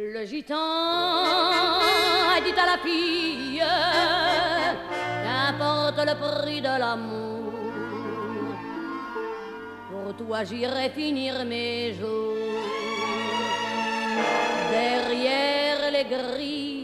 Le gitan dit à la fille, qu'importe le prix de l'amour, pour toi j'irai finir mes jours derrière les grilles